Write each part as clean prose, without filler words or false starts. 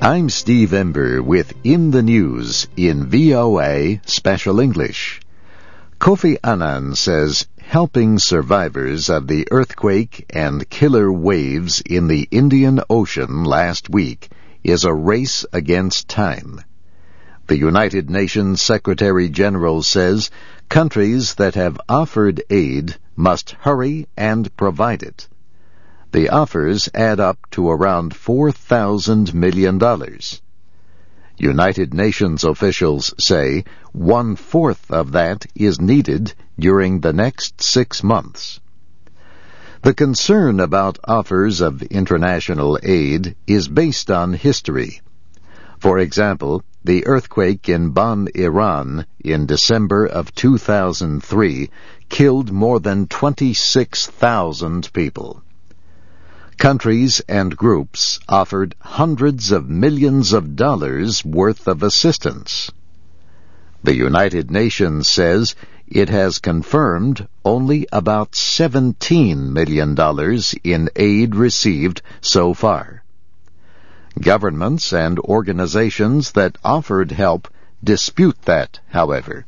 I'm Steve Ember with In the News in VOA Special English. Kofi Annan says helping survivors of the earthquake and killer waves in the Indian Ocean last week is a race against time. The United Nations Secretary General says countries that have offered aid must hurry and provide it. The offers add up to around $4,000 million. United Nations officials say 1/4 of that is needed during the next 6 months. The concern about offers of international aid is based on history. For example, the earthquake in Bonn, Iran, in December of 2003 killed more than 26,000 people. Countries and groups offered hundreds of millions of dollars worth of assistance. The United Nations says it has confirmed only about $17 million in aid received so far. Governments and organizations that offered help dispute that, however.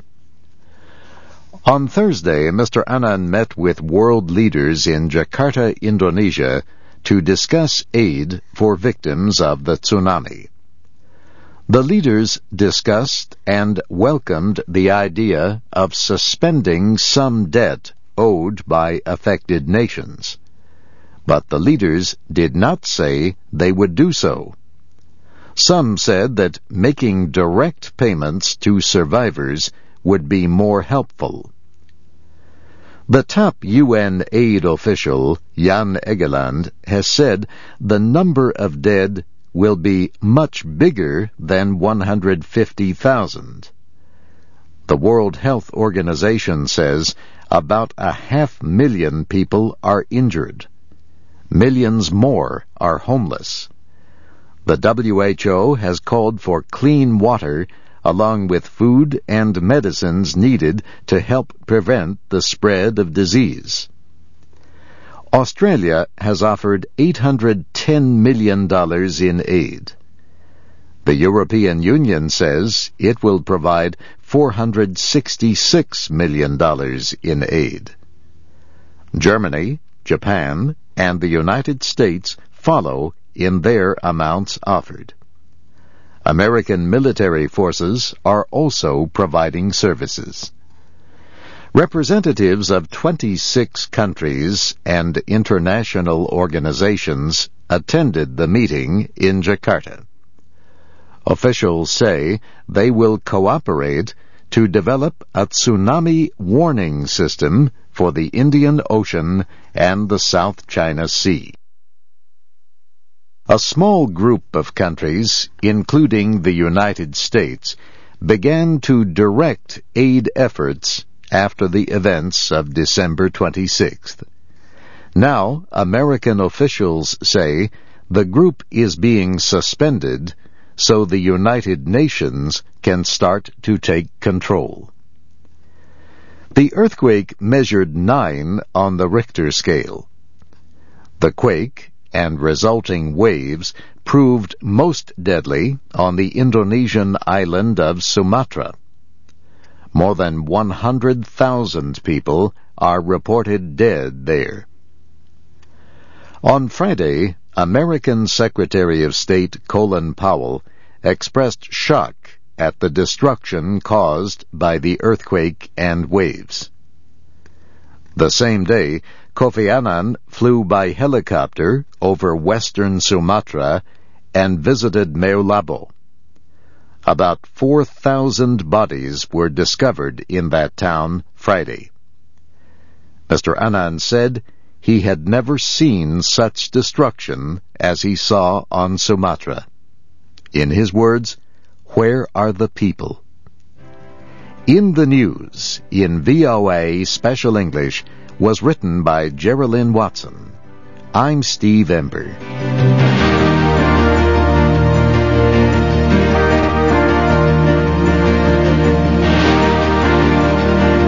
On Thursday, Mr. Annan met with world leaders in Jakarta, Indonesia, to discuss aid for victims of the tsunami. The leaders discussed and welcomed the idea of suspending some debt owed by affected nations. But the leaders did not say they would do so. Some said that making direct payments to survivors would be more helpful. The top UN aid official, Jan Egeland, has said the number of dead will be much bigger than 150,000. The World Health Organization says about 500,000 people are injured. Millions more are homeless. The WHO has called for clean water along with food and medicines needed to help prevent the spread of disease. Australia has offered $810 million in aid. The European Union says it will provide $466 million in aid. Germany, Japan, and the United States follow in their amounts offered. American military forces are also providing services. Representatives of 26 countries and international organizations attended the meeting in Jakarta. Officials say they will cooperate to develop a tsunami warning system for the Indian Ocean and the South China Sea. A small group of countries, including the United States, began to direct aid efforts after the events of December 26th. Now, American officials say the group is being suspended so the United Nations can start to take control. The earthquake measured 9 on the Richter scale. The quake and resulting waves proved most deadly on the Indonesian island of Sumatra. More than 100,000 people are reported dead there. On Friday, American Secretary of State Colin Powell expressed shock at the destruction caused by the earthquake and waves. The same day, Kofi Annan flew by helicopter over western Sumatra and visited Meulabo. About 4,000 bodies were discovered in that town Friday. Mr. Annan said he had never seen such destruction as he saw on Sumatra. In his words, "Where are the people?" In the News, in VOA Special English, was written by Geraldine Watson. I'm Steve Ember.